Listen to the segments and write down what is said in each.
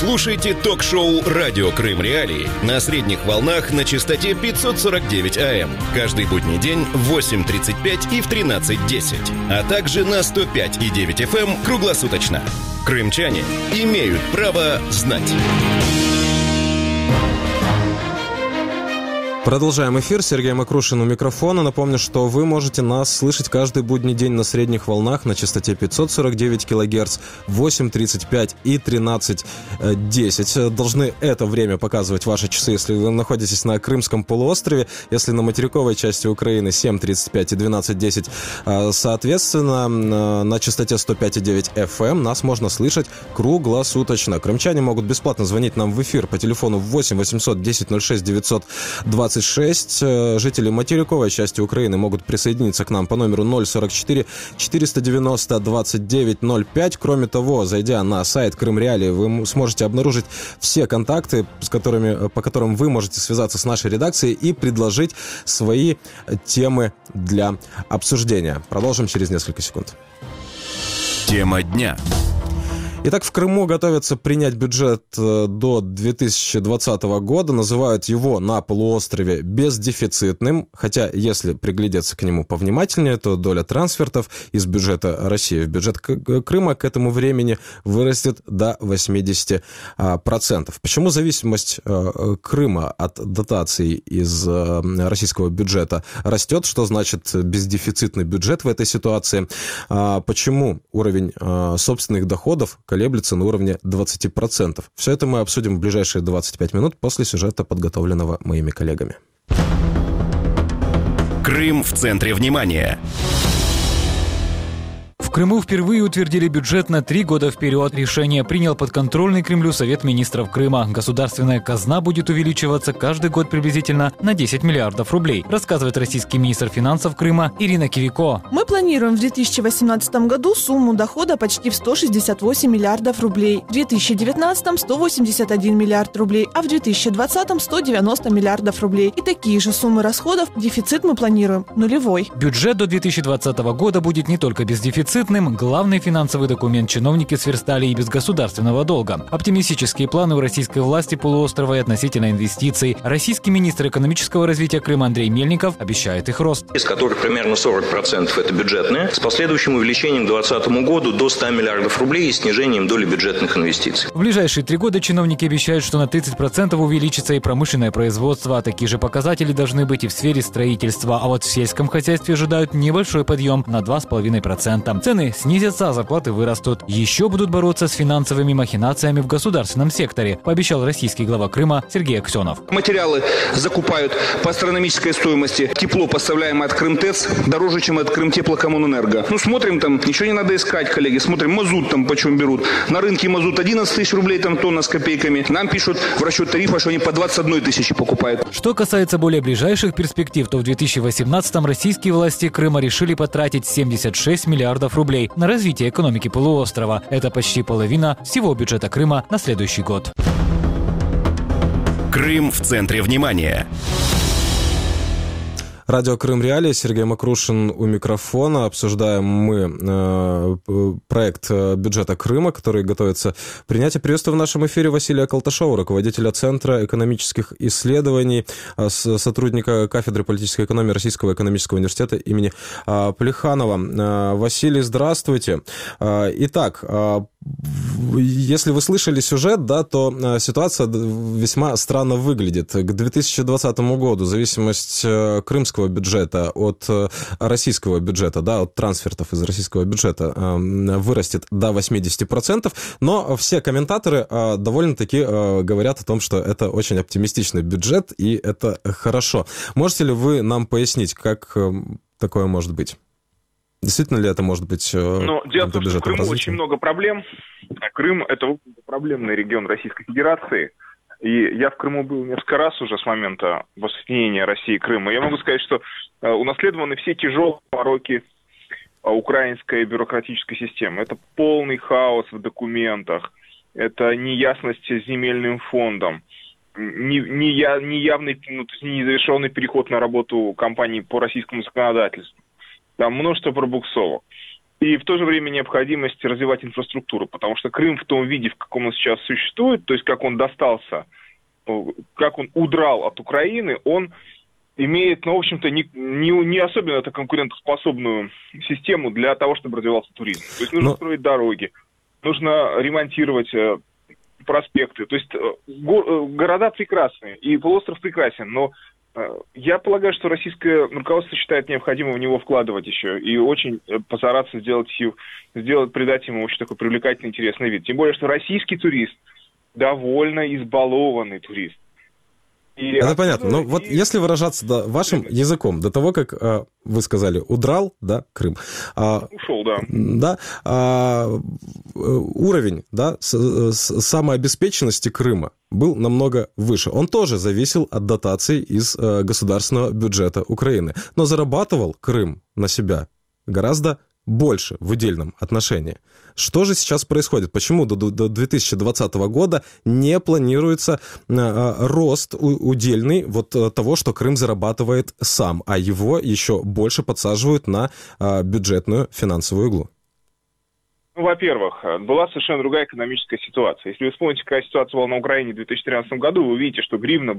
Слушайте ток-шоу «Радио Крым Реалии» на средних волнах на частоте 549 АМ. Каждый будний день в 8:35 и в 13:10. А также на 105,9 FM круглосуточно. Крымчане имеют право знать. Продолжаем эфир. Сергей Макрушин у микрофона. Напомню, что вы можете нас слышать каждый будний день на средних волнах на частоте 549 кГц, 8:35 и 13:10. Должны это время показывать ваши часы, если вы находитесь на Крымском полуострове. Если на материковой части Украины 7:35 и 12:10. Соответственно, на частоте 105,9 FM нас можно слышать круглосуточно. Крымчане могут бесплатно звонить нам в эфир по телефону 8 800 10 06 926. Жители материковой части Украины могут присоединиться к нам по номеру 044 490 2905. Кроме того, зайдя на сайт Крым Реалии, вы сможете обнаружить все контакты, по которым вы можете связаться с нашей редакцией и предложить свои темы для обсуждения. Продолжим через несколько секунд. Тема дня. Итак, в Крыму готовятся принять бюджет до 2020 года. Называют его на полуострове бездефицитным. Хотя, если приглядеться к нему повнимательнее, то доля трансфертов из бюджета России в бюджет Крыма к этому времени вырастет до 80%. Почему зависимость Крыма от дотаций из российского бюджета растет? Что значит бездефицитный бюджет в этой ситуации? Почему уровень собственных доходов колеблется на уровне 20%. Все это мы обсудим в ближайшие 25 минут после сюжета, подготовленного моими коллегами. Крым в центре внимания. В Крыму впервые утвердили бюджет на 3 года вперед. Решение принял подконтрольный Кремлю Совет министров Крыма. Государственная казна будет увеличиваться каждый год приблизительно на 10 миллиардов рублей, рассказывает российский министр финансов Крыма Ирина Кивико. Мы планируем в 2018 году сумму дохода почти в 168 миллиардов рублей, в 2019 – 181 миллиард рублей, а в 2020 – 190 миллиардов рублей. И такие же суммы расходов. Дефицит мы планируем нулевой. Бюджет до 2020 года будет не только бездефицитным. Главный финансовый документ чиновники сверстали и без государственного долга. Оптимистические планы у российской власти полуострова и относительно инвестиций. Российский министр экономического развития Крыма Андрей Мельников обещает их рост. Из которых примерно 40% это бюджетные, с последующим увеличением к 2020 году до 100 миллиардов рублей и снижением доли бюджетных инвестиций. В ближайшие 3 года чиновники обещают, что на 30% увеличится и промышленное производство. Такие же показатели должны быть и в сфере строительства. А вот в сельском хозяйстве ожидают небольшой подъем на 2,5%. Цены снизятся, а зарплаты вырастут. Еще будут бороться с финансовыми махинациями в государственном секторе, пообещал российский глава Крыма Сергей Аксенов. Материалы закупают по астрономической стоимости. Тепло, поставляемое от Крымтец, дороже, чем от Крымтеплокоммунэнерго. Смотрим там, ничего не надо искать, коллеги. Смотрим, мазут там почем берут. На рынке мазут 11 тысяч рублей, там тонна с копейками. Нам пишут в расчет тарифа, что они по 21 тысячи покупают. Что касается более ближайших перспектив, то в 2018-м российские власти Крыма решили потратить 76 миллиардов рублей на развитие экономики полуострова. Это почти половина всего бюджета Крыма на следующий год. Крым в центре внимания. Радио Крым Реалии, Сергей Макрушин у микрофона. Обсуждаем мы проект бюджета Крыма, который готовится принять. И приветствую в нашем эфире Василия Колташова, руководителя Центра экономических исследований, сотрудника кафедры политической экономии Российского экономического университета имени Плеханова. Василий, здравствуйте. Итак, если вы слышали сюжет, да, то ситуация весьма странно выглядит. К 2020 году зависимость крымского бюджета от российского бюджета, да, от трансфертов из российского бюджета вырастет до 80%, но все комментаторы довольно-таки говорят о том, что это очень оптимистичный бюджет, и это хорошо. Можете ли вы нам пояснить, как такое может быть? Действительно ли это может быть... Дело в том, что в Крыму очень много проблем. Крым – это проблемный регион Российской Федерации. И я в Крыму был несколько раз уже с момента воссоединения России и Крыма. Я могу сказать, что унаследованы все тяжелые пороки украинской бюрократической системы. Это полный хаос в документах, это неясность с земельным фондом, неявный, незавершенный переход на работу компаний по российскому законодательству. Там множество пробуксовок. и в то же время необходимость развивать инфраструктуру, потому что Крым в том виде, в каком он сейчас существует, то есть как он достался, как он удрал от Украины, он имеет, ну, в общем-то, не особенно конкурентоспособную систему для того, чтобы развивался туризм. То есть нужно строить дороги, нужно ремонтировать проспекты. То есть города прекрасные, и полуостров прекрасен, но я полагаю, что российское руководство считает необходимым в него вкладывать еще и очень постараться придать ему очень такой привлекательный, интересный вид. Тем более, что российский турист довольно избалованный турист. Это понятно. Но вот если выражаться вашим языком, до того, как вы сказали, удрал, да, Крым. Ушел, да. Да. Уровень, да, самообеспеченности Крыма был намного выше. Он тоже зависел от дотаций из государственного бюджета Украины. Но зарабатывал Крым на себя гораздо больше в удельном отношении. Что же сейчас происходит? Почему до 2020 года не планируется рост удельный вот того, что Крым зарабатывает сам, а его еще больше подсаживают на бюджетную финансовую иглу? Ну, во-первых, была совершенно другая экономическая ситуация. Если вы вспомните, какая ситуация была на Украине в 2013 году, вы увидите, что гривна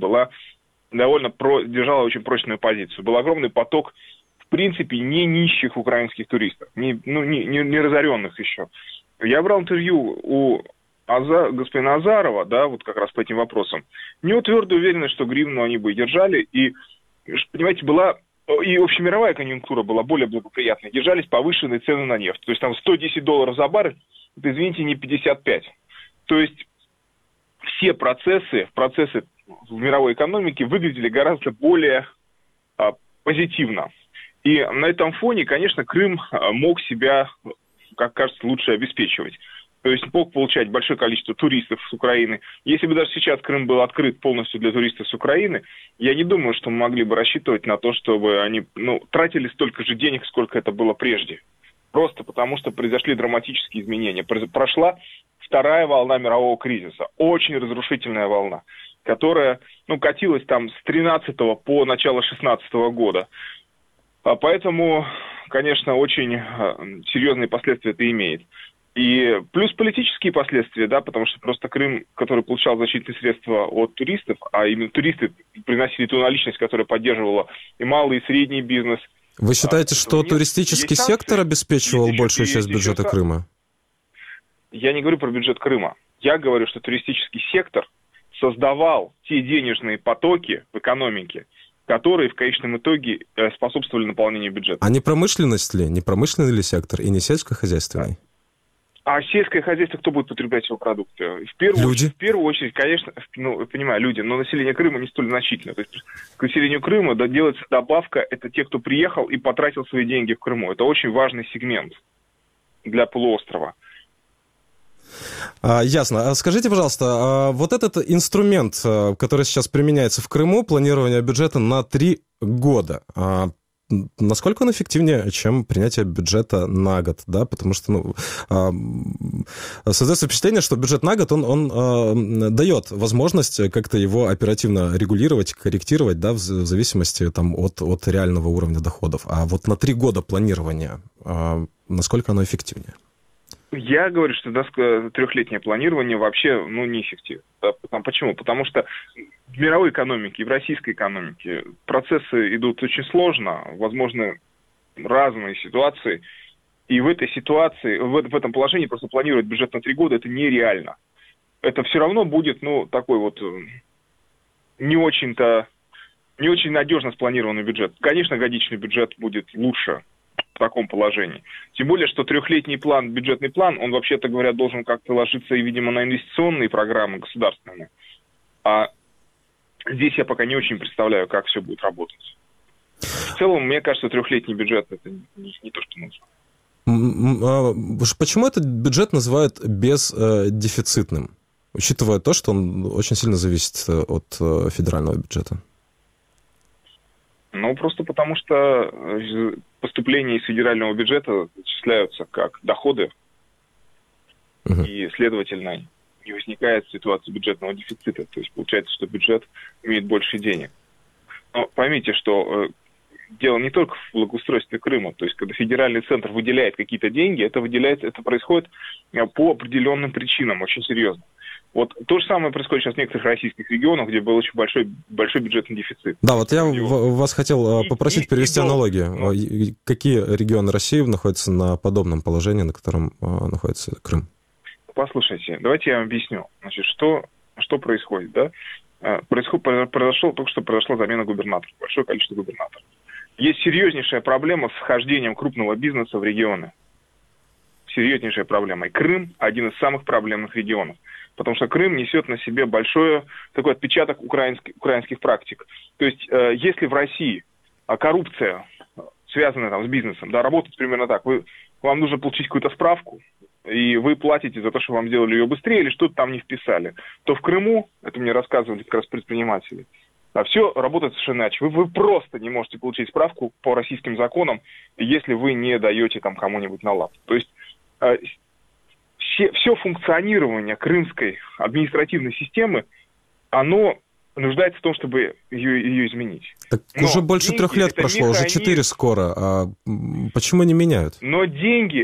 держала очень прочную позицию. Был огромный поток, в принципе, не нищих украинских туристов, не разоренных еще. Я брал интервью у господина Азарова, да, вот как раз по этим вопросам. У него твердо уверены, что гривну они бы держали, и, понимаете, и общемировая конъюнктура была более благоприятной. Держались повышенные цены на нефть. То есть там $110 за баррель, это, извините, не 55. То есть все процессы в мировой экономике выглядели гораздо более позитивно. И на этом фоне, конечно, Крым мог себя, как кажется, лучше обеспечивать. То есть мог получать большое количество туристов с Украины. Если бы даже сейчас Крым был открыт полностью для туристов с Украины, я не думаю, что мы могли бы рассчитывать на то, чтобы они тратили столько же денег, сколько это было прежде. Просто потому, что произошли драматические изменения. Прошла вторая волна мирового кризиса. Очень разрушительная волна, которая катилась там с 13 по начало 16 года. Поэтому, конечно, очень серьезные последствия это имеет. И плюс политические последствия, да, потому что просто Крым, который получал значительные средства от туристов, а именно туристы приносили ту наличность, которая поддерживала и малый, и средний бизнес. Вы считаете, что туристический сектор обеспечивал большую часть бюджета Крыма? Я не говорю про бюджет Крыма. Я говорю, что туристический сектор создавал те денежные потоки в экономике, которые в конечном итоге способствовали наполнению бюджета. А не промышленность ли? Не промышленный ли сектор и не сельскохозяйственный? А сельское хозяйство кто будет потреблять его продукты? Люди. В первую очередь, конечно, понимаю, люди, но население Крыма не столь значительно. То есть к населению Крыма делается добавка, это те, кто приехал и потратил свои деньги в Крыму. Это очень важный сегмент для полуострова. Ясно. Скажите, пожалуйста, вот этот инструмент, который сейчас применяется в Крыму, планирование бюджета на 3 года, насколько он эффективнее, чем принятие бюджета на год, да, потому что, создается впечатление, что бюджет на год, он дает возможность как-то его оперативно регулировать, корректировать, да, в зависимости там от реального уровня доходов. А вот на 3 года планирования, насколько оно эффективнее? Я говорю, что трехлетнее планирование вообще неэффективно. Да? Почему? Потому что в мировой экономике и в российской экономике процессы идут очень сложно, возможны разные ситуации. И в этой ситуации, в этом положении просто планировать бюджет на 3 года это нереально. Это все равно будет, такой вот не очень надежно спланированный бюджет. Конечно, годичный бюджет будет лучше в таком положении. Тем более, что трехлетний план, бюджетный план, он, вообще-то говоря, должен как-то ложиться и, видимо, на инвестиционные программы государственные. А здесь я пока не очень представляю, как все будет работать. В целом, мне кажется, трехлетний бюджет это не то, что нужно. Почему этот бюджет называют бездефицитным, учитывая то, что он очень сильно зависит от федерального бюджета? Просто потому что поступления из федерального бюджета зачисляются как доходы, и, следовательно, не возникает ситуации бюджетного дефицита. То есть получается, что бюджет имеет больше денег. Но поймите, что дело не только в благоустройстве Крыма. То есть, когда федеральный центр выделяет какие-то деньги, это происходит по определенным причинам, очень серьезно. Вот то же самое происходит сейчас в некоторых российских регионах, где был очень большой бюджетный дефицит. Да, вот я вас хотел попросить перевести аналогию. Какие регионы России находятся на подобном положении, на котором находится Крым? Послушайте, давайте я вам объясню. Значит, что происходит, да? Только что произошла замена губернаторов, большое количество губернаторов. Есть серьезнейшая проблема с вхождением крупного бизнеса в регионы. Серьезнейшая проблема. И Крым – один из самых проблемных регионов. Потому что Крым несет на себе большой такой отпечаток украинских практик. То есть, если в России коррупция, связанная там с бизнесом, да, работает примерно так. Вам нужно получить какую-то справку, и вы платите за то, что вам сделали ее быстрее или что-то там не вписали, то в Крыму, это мне рассказывали как раз предприниматели, все работает совершенно иначе. Вы просто не можете получить справку по российским законам, если вы не даете там кому-нибудь на лап. То есть все функционирование крымской административной системы, оно нуждается в том, чтобы ее изменить. Так уже больше 3 лет прошло, уже 4 скоро. А почему не меняют? Но деньги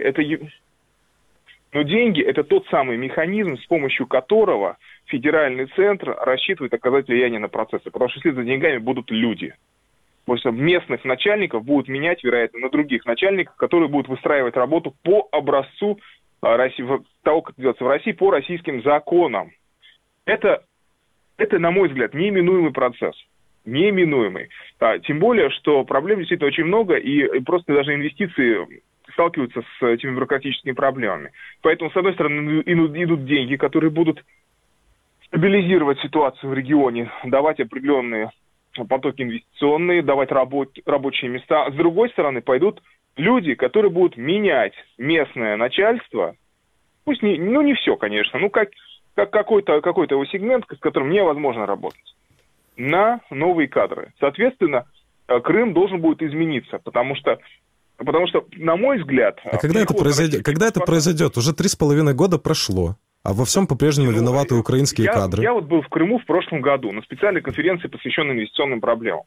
это тот самый механизм, с помощью которого федеральный центр рассчитывает оказать влияние на процессы. Потому что если за деньгами будут люди. Просто местных начальников будут менять, вероятно, на других начальников, которые будут выстраивать работу по образцу того, как делается в России, по российским законам. Это, на мой взгляд, неименуемый процесс. Неименуемый. Тем более, что проблем действительно очень много, и просто даже инвестиции сталкиваются с этими бюрократическими проблемами. Поэтому, с одной стороны, идут деньги, которые будут стабилизировать ситуацию в регионе, давать определенные потоки инвестиционные, давать рабочие места. А с другой стороны, пойдут люди, которые будут менять местное начальство, пусть не все, конечно, как какой-то его сегмент, с которым невозможно работать, на новые кадры. Соответственно, Крым должен будет измениться, потому что, на мой взгляд... А когда это произойдет? Уже 3,5 года прошло, а во всем по-прежнему виноваты украинские кадры. Я вот был в Крыму в прошлом году на специальной конференции, посвященной инвестиционным проблемам.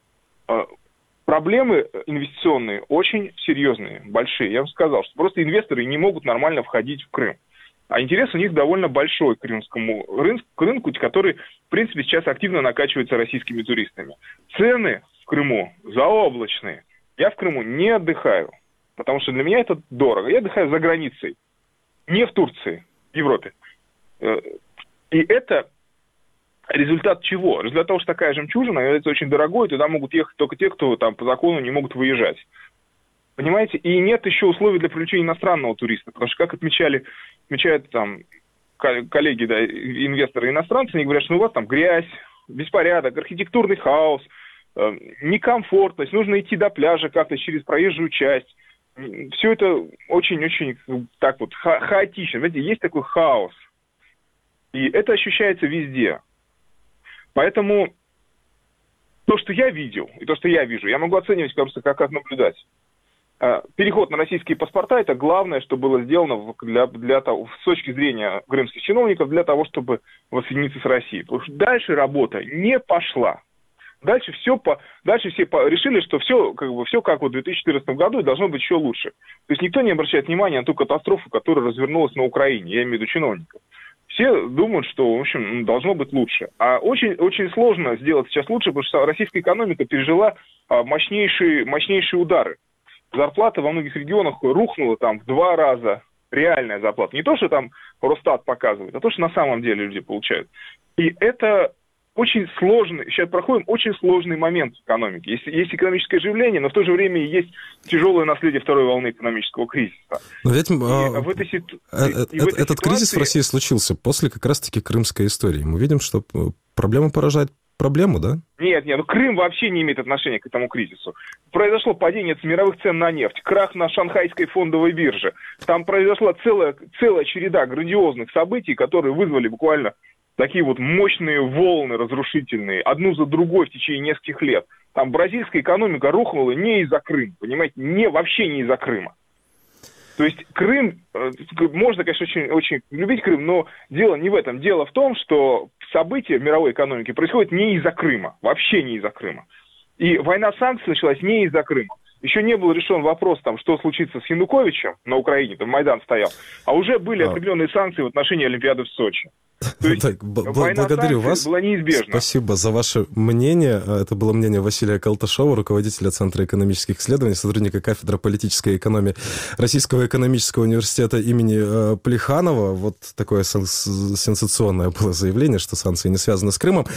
Проблемы инвестиционные очень серьезные, большие. Я вам сказал, что просто инвесторы не могут нормально входить в Крым. А интерес у них довольно большой к крымскому рынку, который, в принципе, сейчас активно накачивается российскими туристами. Цены в Крыму заоблачные. Я в Крыму не отдыхаю, потому что для меня это дорого. Я отдыхаю за границей, не в Турции, в Европе. И это результат чего? Результат того, что такая жемчужина, это очень дорогой, туда могут ехать только те, кто там по закону не могут выезжать. Понимаете? И нет еще условий для привлечения иностранного туриста, потому что, как отмечают там коллеги, да, инвесторы иностранцы, они говорят, что у вас там грязь, беспорядок, архитектурный хаос, некомфортность, нужно идти до пляжа как-то через проезжую часть. Все это очень-очень так вот хаотично. Знаете, есть такой хаос. И это ощущается везде. Поэтому то, что я видел, и то, что я вижу, я могу оценивать просто как наблюдать. Переход на российские паспорта – это главное, что было сделано для того, с точки зрения крымских чиновников, для того, чтобы воссоединиться с Россией. Потому что дальше работа не пошла. Дальше все решили, что все как в 2014 году и должно быть еще лучше. То есть никто не обращает внимания на ту катастрофу, которая развернулась на Украине, я имею в виду чиновников. Все думают, что, в общем, должно быть лучше. А очень, очень сложно сделать сейчас лучше, потому что российская экономика пережила мощнейшие удары. Зарплата во многих регионах рухнула там в 2 раза. Реальная зарплата. Не то, что там Росстат показывает, а то, что на самом деле люди получают. И это очень сложный, сейчас проходим очень сложный момент в экономике. Есть экономическое оживление, но в то же время есть тяжелое наследие второй волны экономического кризиса. Но ведь этот кризис в России случился после как раз-таки крымской истории. Мы видим, что проблема порождает проблему, да? Нет, Крым вообще не имеет отношения к этому кризису. Произошло падение мировых цен на нефть, крах на шанхайской фондовой бирже. Там произошла целая череда грандиозных событий, которые вызвали буквально такие вот мощные волны разрушительные, одну за другой в течение нескольких лет. Там бразильская экономика рухнула не из-за Крыма, понимаете, вообще не из-за Крыма. То есть Крым, можно, конечно, очень, очень любить Крым, но дело не в этом. Дело в том, что события в мировой экономике происходят не из-за Крыма, вообще не из-за Крыма. И война санкций началась не из-за Крыма. Еще не был решен вопрос, там, что случится с Януковичем на Украине, там Майдан стоял, а уже были определенные санкции в отношении Олимпиады в Сочи. То есть благодарю вас. Была неизбежна. Спасибо за ваше мнение. Это было мнение Василия Колташова, руководителя Центра экономических исследований, сотрудника кафедры политической экономии Российского экономического университета имени Плеханова. Вот такое сенсационное было заявление, что санкции не связаны с Крымом.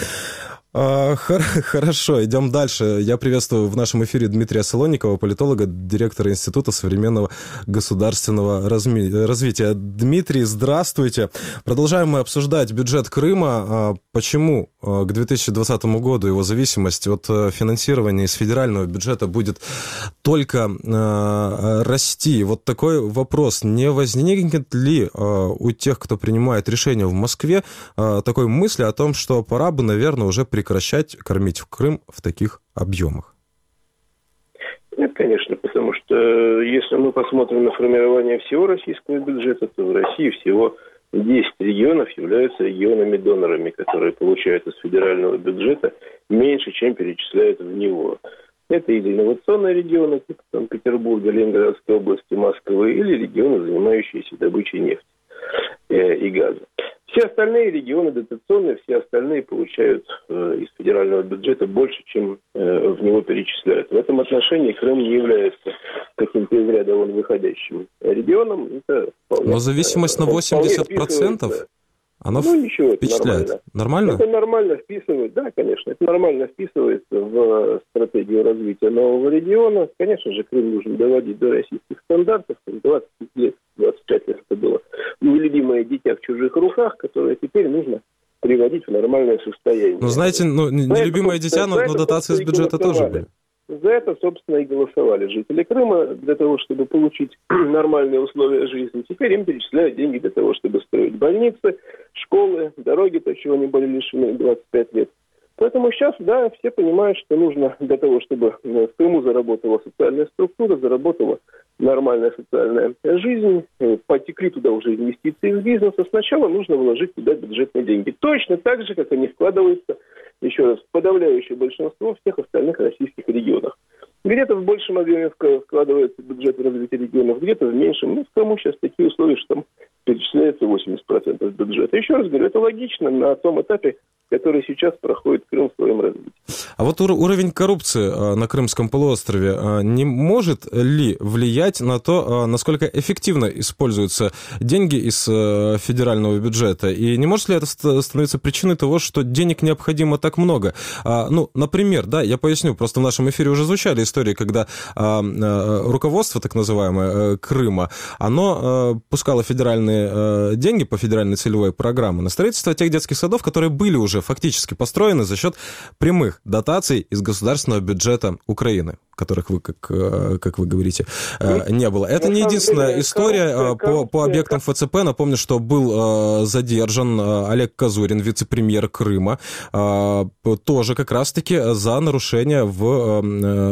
Хорошо, идем дальше. Я приветствую в нашем эфире Дмитрия Солонникова, политолога, директора Института современного государственного развития. Дмитрий, здравствуйте. Продолжаем мы обсуждать бюджет Крыма. Почему к 2020 году его зависимость от финансирования из федерального бюджета будет только расти? Вот такой вопрос. Не возникнет ли у тех, кто принимает решения в Москве, такой мысли о том, что пора бы, наверное, уже прекращать кормить в Крым в таких объемах? Нет, конечно, потому что если мы посмотрим на формирование всего российского бюджета, то в России всего 10 регионов являются регионами-донорами, которые получают из федерального бюджета меньше, чем перечисляют в него. Это или инновационные регионы, типа Санкт-Петербурга, Ленинградской области, Москвы, или регионы, занимающиеся добычей нефти и газа. Все остальные регионы дотационные, все остальные получают из федерального бюджета больше, чем в него перечисляют. В этом отношении Крым не является каким-то из ряда вон выходящим регионом. Это вполне, но зависимость на 80%, она впечатляет. Нормально? Это нормально вписывает, да, конечно, это нормально вписывается в стратегию развития нового региона. Конечно же, Крым нужно доводить до российских стандартов. 20 лет, 25 лет это было нелюбимое дитя в чужих руках, которое теперь нужно приводить в нормальное состояние. Ну, знаете, нелюбимое дитя, но дотации из бюджета тоже были. За это, собственно, и голосовали жители Крыма для того, чтобы получить нормальные условия жизни. Теперь им перечисляют деньги для того, чтобы строить больницы, школы, дороги, то, чего они были лишены 25 лет. Поэтому сейчас, да, все понимают, что нужно для того, чтобы в Крыму заработала социальная структура, заработала нормальная социальная жизнь, потекли туда уже инвестиции в бизнес, а сначала нужно вложить туда бюджетные деньги. Точно так же, как они вкладываются, еще раз, в подавляющее большинство всех остальных российских регионах. Где-то в большем объеме вкладывается бюджет в развитие регионов, где-то в меньшем. Ну, в Крыму сейчас такие условия, что там перечисляется 80% бюджета. Еще раз говорю, это логично на том этапе, который сейчас проходит Крым в своем развитии. А вот уровень коррупции на Крымском полуострове не может ли влиять на то, насколько эффективно используются деньги из федерального бюджета? И не может ли это становиться причиной того, что денег необходимо так много? Ну, например, да, я поясню, просто в нашем эфире уже звучали истории, когда руководство, так называемое, Крыма, оно пускало федеральные деньги по федеральной целевой программе на строительство тех детских садов, которые были уже фактически построены за счет прямых дотаций из государственного бюджета Украины, которых вы, как вы говорите, не было. Это не единственная история по объектам ФЦП. Напомню, что был задержан Олег Козурин, вице-премьер Крыма, тоже как раз-таки за нарушение в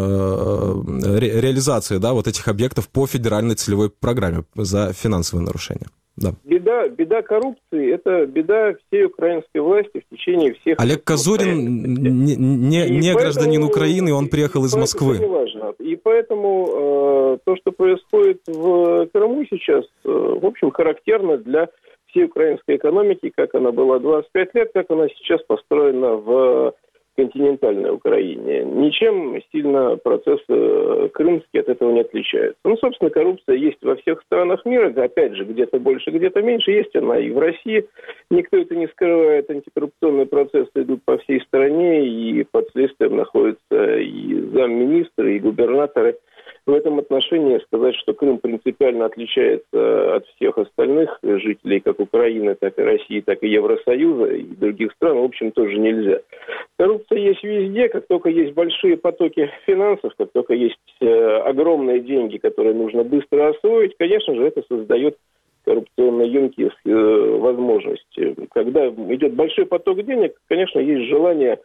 реализации, да, вот этих объектов по федеральной целевой программе, за финансовые нарушения. Да. Беда коррупции – это беда всей украинской власти в течение всех... Олег Козурин не гражданин Украины, он приехал из Москвы. Это не важно. И поэтому то, что происходит в Крыму сейчас, в общем, характерно для всей украинской экономики, как она была 25 лет, как она сейчас построена в континентальной Украине. Ничем сильно процесс крымский от этого не отличается. Ну, собственно, коррупция есть во всех странах мира. Опять же, где-то больше, где-то меньше. Есть она и в России. Никто это не скрывает. Антикоррупционные процессы идут по всей стране. И под следствием находятся и замминистры, и губернаторы. В этом отношении сказать, что Крым принципиально отличается от всех остальных жителей, как Украины, так и России, так и Евросоюза и других стран, в общем, тоже нельзя. Коррупция есть везде. Как только есть большие потоки финансов, как только есть огромные деньги, которые нужно быстро освоить, конечно же, это создает коррупционно емкие возможности. Когда идет большой поток денег, конечно, есть желание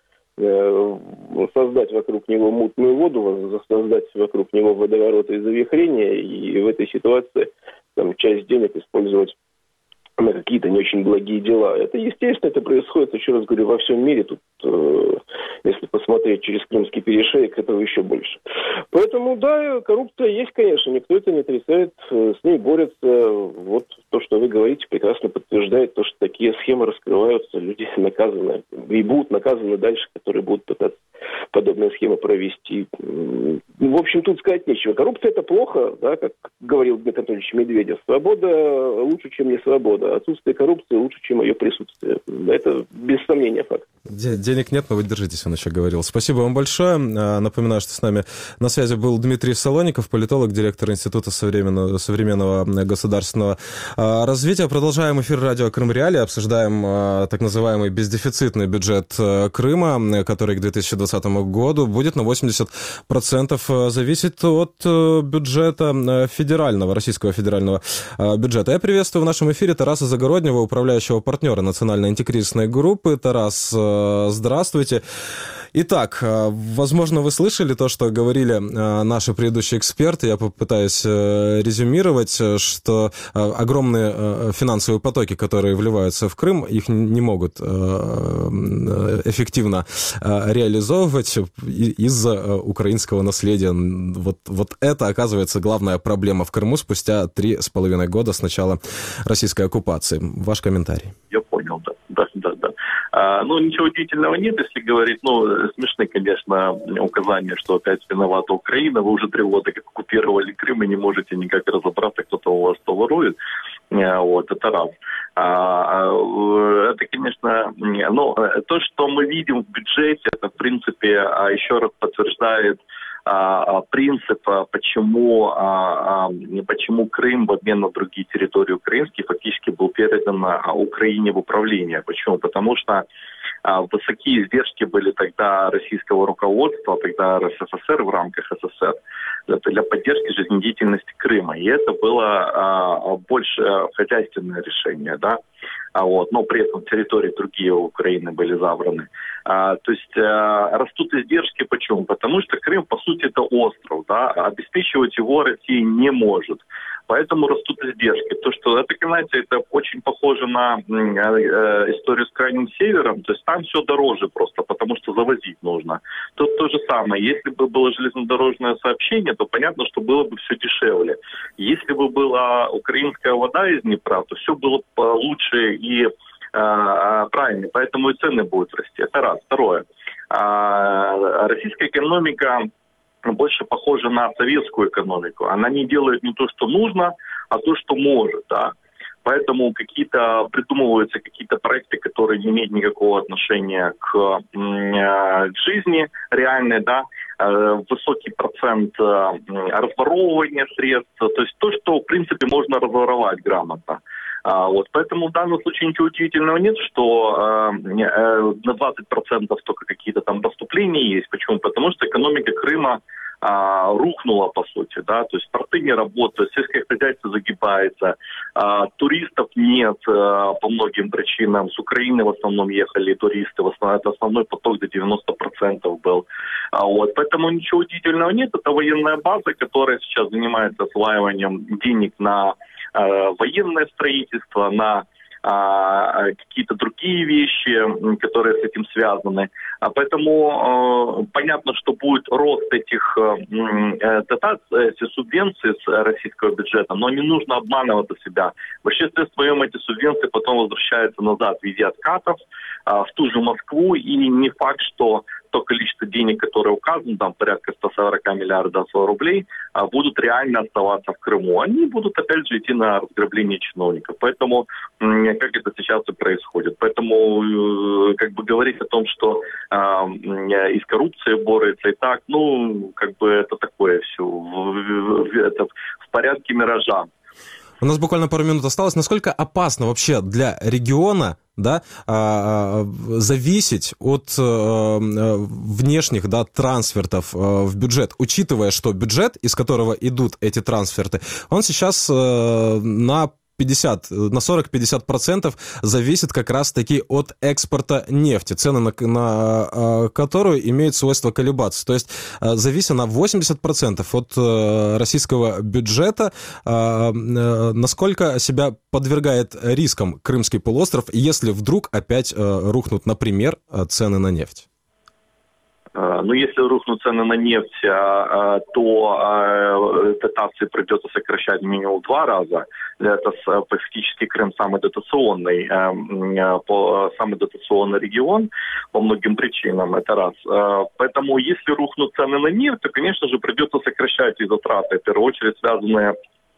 создать вокруг него мутную воду, создать вокруг него водовороты и завихрения, и в этой ситуации там, часть денег использовать на какие-то не очень благие дела. Это естественно, это происходит, еще раз говорю, во всем мире. Тут Если посмотреть через Крымский перешеек, этого еще больше. Поэтому, да, коррупция есть, конечно, никто это не отрицает, с ней борются. Вот то, что вы говорите, прекрасно подтверждает то, что такие схемы раскрываются, люди наказаны и будут наказаны дальше, которые будут пытаться подобные схемы провести. В общем, тут сказать нечего. Коррупция – это плохо, да, как говорил Дмитрий Анатольевич Медведев. Свобода лучше, чем не свобода. Отсутствие коррупции лучше, чем ее присутствие. Это без сомнения факт. Денег нет, но вы держитесь, он еще говорил. Спасибо вам большое. Напоминаю, что с нами на связи был Дмитрий Солоников, политолог, директор Института современного государственного развития. Продолжаем эфир радио Крым Реалии. Обсуждаем так называемый бездефицитный бюджет Крыма, который к 2020 году будет на 80% зависеть от бюджета федерального, российского федерального бюджета. Я приветствую в нашем эфире Тараса Загороднего, управляющего партнера национальной антикризисной группы. Тарас, здравствуйте. Итак, возможно, вы слышали то, что говорили наши предыдущие эксперты. Я попытаюсь резюмировать, что огромные финансовые потоки, которые вливаются в Крым, их не могут эффективно реализовывать из-за украинского наследия. Вот это, оказывается, главная проблема в Крыму спустя 3,5 года с начала российской оккупации. Ваш комментарий. Я понял, да. Ничего удивительного нет, если говорить, смешны, конечно, указания, что опять виновата Украина, вы уже 3 года как оккупировали Крым и не можете никак разобраться, кто-то у вас то ворует, это раз. Это, конечно, то, что мы видим в бюджете, это, в принципе, еще раз подтверждает принцип, почему Крым в обмен на другие территории украинские фактически был передан Украине в управление. Почему? Потому что высокие издержки были тогда российского руководства, тогда РСФСР в рамках СССР, для поддержки жизнедеятельности Крыма. И это было больше хозяйственное решение, да. Но при этом территории другие у Украины были забраны. То есть растут издержки. Почему? Потому что Крым, по сути, это остров, да, обеспечивать его Россия не может. Поэтому растут издержки. То, что это, знаете, это очень похоже на историю с Крайним Севером. То есть там все дороже просто, потому что завозить нужно. Тут то же самое. Если бы было железнодорожное сообщение, то понятно, что было бы все дешевле. Если бы была украинская вода из Днепра, то все было лучше и правильнее. Поэтому и цены будут расти. Это раз. Второе. Российская экономика больше похожа на советскую экономику. Она не делает не то, что нужно, а то, что может, да. Поэтому придумываются какие-то проекты, которые не имеют никакого отношения к жизни реальной, да. Высокий процент разворовывания средств, то есть то, что, в принципе, можно разворовать грамотно. Поэтому в данном случае ничего удивительного нет, что на 20% только какие-то там поступления есть. Почему? Потому что экономика Крыма рухнула, по сути, да, то есть порты не работают, сельское хозяйство загибается, туристов нет по многим причинам, с Украины в основном ехали туристы, это основной поток до 90% был. Поэтому ничего удивительного нет, это военная база, которая сейчас занимается осваиванием денег на военное строительство, на какие-то другие вещи, которые с этим связаны. Поэтому понятно, что будет рост этих дотаций, субвенций с российского бюджета, но не нужно обманывать себя. В большинстве своем эти субвенции потом возвращаются назад в виде откатов в ту же Москву, и не факт, что то количество денег, которое указано, там порядка 140 миллиардов рублей, будут реально оставаться в Крыму. Они будут, опять же, идти на разграбление чиновников. Поэтому, как это сейчас и происходит. Поэтому, говорить о том, что и с коррупцией борется, и так, это такое все, это в порядке миража. У нас буквально пару минут осталось. Насколько опасно вообще для региона, да, зависеть от внешних, да, трансфертов в бюджет, учитывая, что бюджет, из которого идут эти трансферты, он сейчас на 40-50% зависит как раз-таки от экспорта нефти, цены на которую имеют свойство колебаться. То есть завися на 80% от российского бюджета. Насколько себя подвергает рискам Крымский полуостров, если вдруг опять рухнут, например, цены на нефть? Но если рухнут цены на нефть, то дотации придется сокращать минимум в 2 раза. Это фактически Крым самый дотационный регион по многим причинам, это раз. Поэтому если рухнут цены на нефть, то, конечно же, придется сокращать и затраты, в первую очередь связанные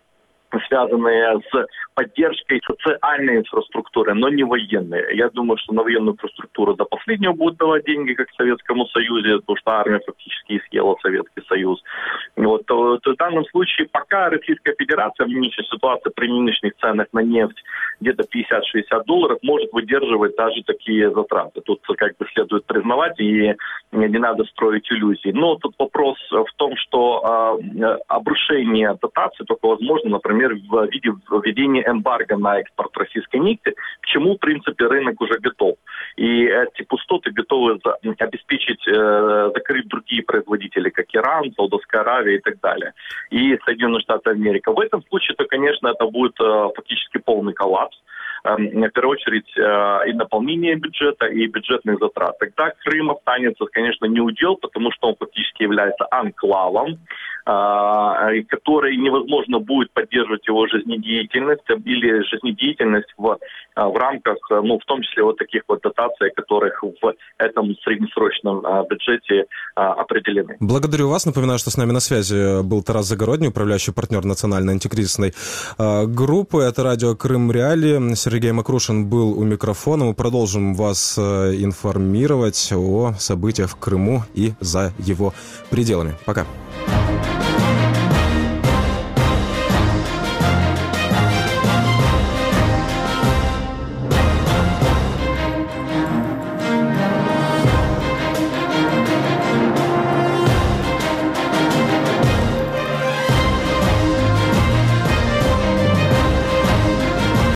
с поддержкой социальной инфраструктуры, но не военной. Я думаю, что на военную инфраструктуру до последнего будут давать деньги, как в Советском Союзе, потому что армия фактически съела Советский Союз. Вот. То в данном случае, пока Российская Федерация в нынешней ситуации при нынешних ценах на нефть где-то $50-60 может выдерживать даже такие затраты. Тут как бы следует признавать, и не надо строить иллюзий. Но тут вопрос в том, что обрушение дотаций только возможно, например, в виде введения эмбарго на экспорт российской нефти, к чему, в принципе, рынок уже готов. И эти пустоты готовы обеспечить, закрыть другие производители, как Иран, Саудовская Аравия и так далее. И Соединенные Штаты Америки. В этом случае, то, конечно, это будет фактически полный коллапс. В первую очередь и наполнение бюджета, и бюджетных затрат. Тогда Крым останется, конечно, не удел, потому что он фактически является анклавом, который невозможно будет поддерживать его жизнедеятельность или жизнедеятельность в рамках, в том числе вот таких вот дотаций, которых в этом среднесрочном бюджете определены. Благодарю вас. Напоминаю, что с нами на связи был Тарас Загородний, управляющий партнер национальной антикризисной группы. Это радио Крым Реалии. Сергей Макрушин был у микрофона. Мы продолжим вас информировать о событиях в Крыму и за его пределами. Пока.